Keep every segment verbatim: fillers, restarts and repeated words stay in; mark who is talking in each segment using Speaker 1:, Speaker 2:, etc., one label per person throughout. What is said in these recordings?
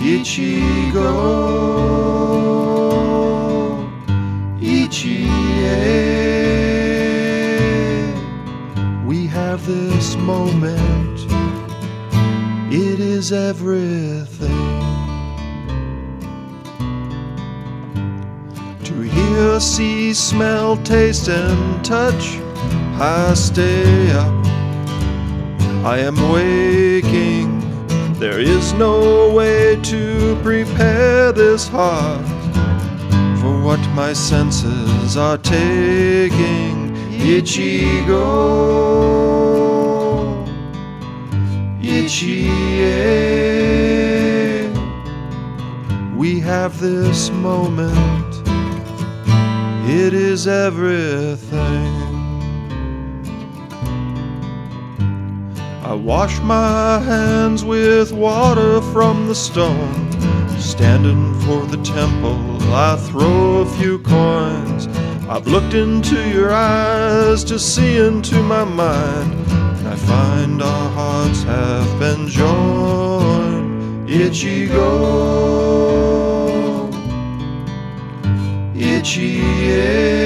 Speaker 1: Ichigo, Ichie. We have this moment, it is everything. To hear, see, smell, taste, and touch, I stay up. I am waking. There is no way to prepare this heart for what my senses are taking. Ichigo, Ichie. We have this moment, it is everything. I wash my hands with water from the stone. Standing for the temple, I throw a few coins. I've looked into your eyes to see into my mind, and I find our hearts have been joined. Ichigo, Ichie.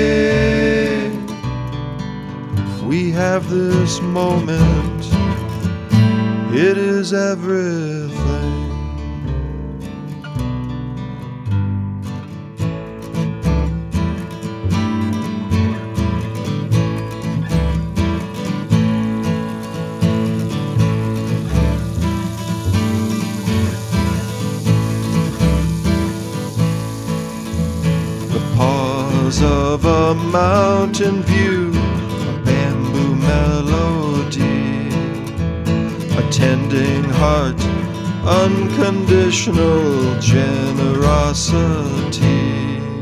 Speaker 1: We have this moment, it is everything. The pause of a mountain view, a bamboo melody, a tending heart, unconditional generosity.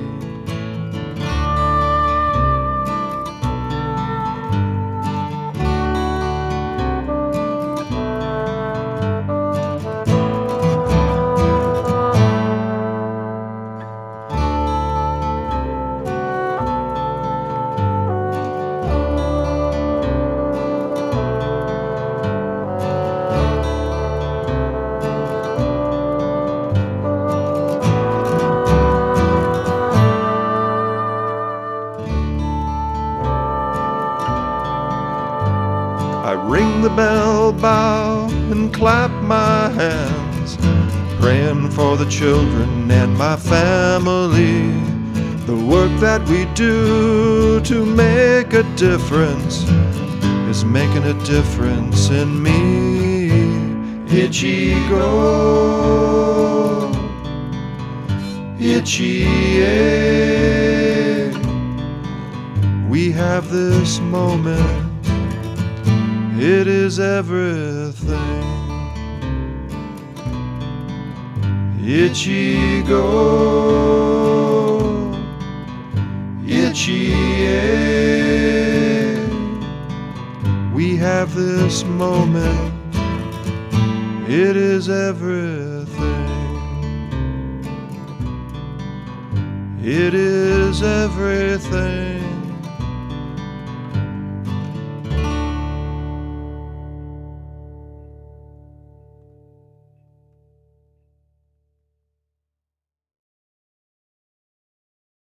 Speaker 1: I ring the bell, bow, and clap my hands, praying for the children and my family. The work that we do to make a difference is making a difference in me. Ichigo, Ichie. We have this moment, it is everything. Ichigo, Ichie. We have this moment, it is everything. It is everything.